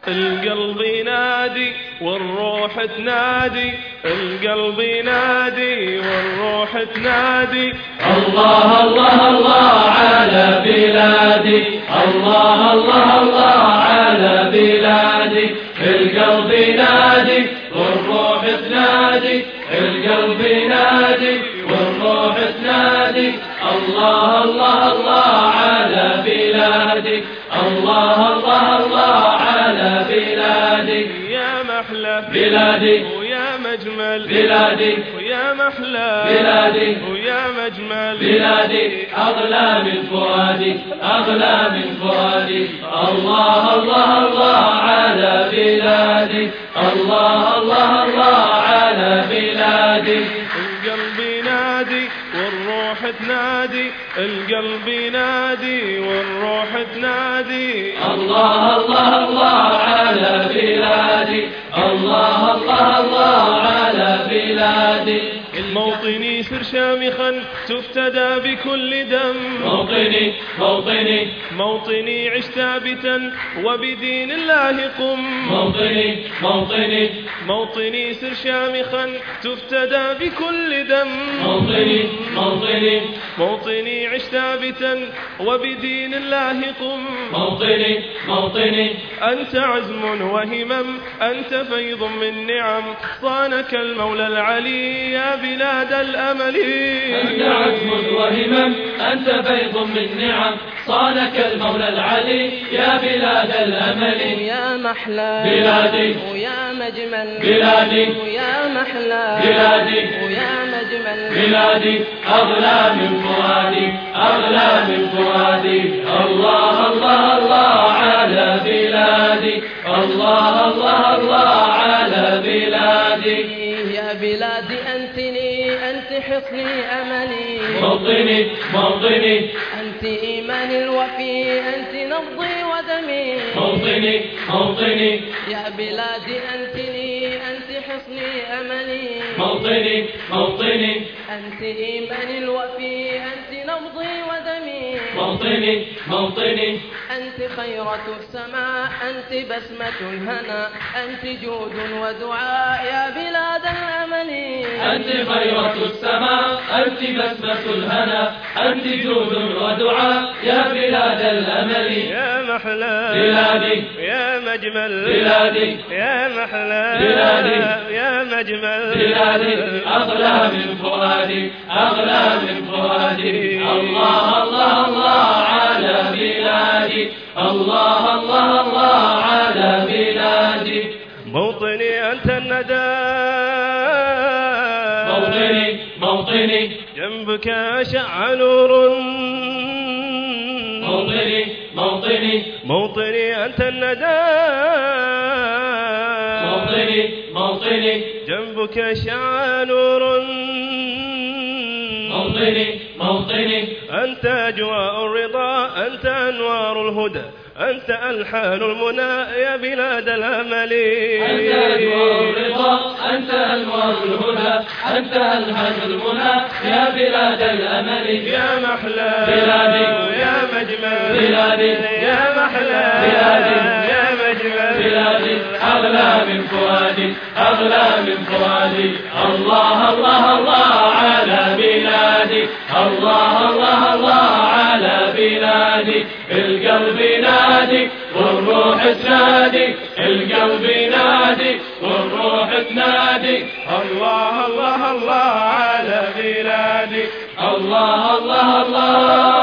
القلب ينادي والروح تنادي، القلب ينادي والروح تنادي. الله الله الله على بلادي، الله الله الله على بلادي. القلب ينادي والروح تنادي، القلب ينادي والروح تنادي. الله الله الله على بلادي، الله الله الله على بلادي. يا محلى بلادي ويا مجمل بلادي، ويا محلى بلادي ويا مجمل بلادي. أغلى من فؤادي، أغلى من فؤادي. الله الله الله على بلادي، الله الله الله على بلادي. القلب ينادي والروح تنادي، القلب ينادي والروح تنادي. الله الله الله على بلادي، الله الله الله على بلادي. موطني سر شامخا تفتدى بكل دم، موطني موطني موطني عش ثابتا وبدين الله قم. موطني موطني موطني سر شامخا تفتدى بكل دم، موطني موطني موطني عش ثابتا وبدين الله قم. موطني موطني أنت عزم وهمم، أنت فيض من نعم، صانك المولى العلي يا بلاد الأمل. أنت عزم وهمم، أنت فيض من نعم، صانك المولى العلي يا بلاد الأمل. يا محلى بلادي ويا مجمل بلادي، ويا محلى بلادي ويا مجمل بلادي. أغلى من فؤادي، أغلى من فؤادي. الله الله الله على بلادي، الله الله الله على بلادي. يا بلادي أنتني، أنت حصني أملي. موطني موطني أنت إيماني الوفي، أنت نبضي ودمي. موطني موطني يا بلادي أنتني، أنت حصني أملي. موطني موطني أنت إيماني الوفي، أنت نبضي ودمي. موطني موطني أنت خيرة السماء، أنت بسمة الهنا، أنت جود ودعاء يا بلاد الأمل. أنت خيرة السماء، أنت بسمة الهنا، أنت جود ودعاء يا بلاد الأمل. يا محلى بلادي يا مجمل بلادي، يا محلى بلادي يا مجمل بلادي. أغلى من فؤادي، أغلى من فؤادي. الله الله الله على بلادي، الله الله الله على بلادي. موطني أنت الندى، موطني موطني جنبك أشع نور. موطني موطني موطني أنت الندى، موطني موطني جنبك أشع نور. موطني موطني أنت أجواء الرضا، أنت أنوار الهدى، أنت ألحان المنى يا بلاد الأمل. أنت أنوار الرضا، أنت أنوار الهدى، أنت ألحان المنى يا بلاد الأمل. يا محلى بلادي يا مجمل بلادي، يا محلى بلادي يا مجمل بلادي. أغلى من فؤادي، أغلى من فؤادي. الله الله الله على بلادي، الله الله الله على بلادي. القلب ينادي والروح تنادي، القلب ينادي والروح تنادي. الله الله الله على بلادي، الله الله الله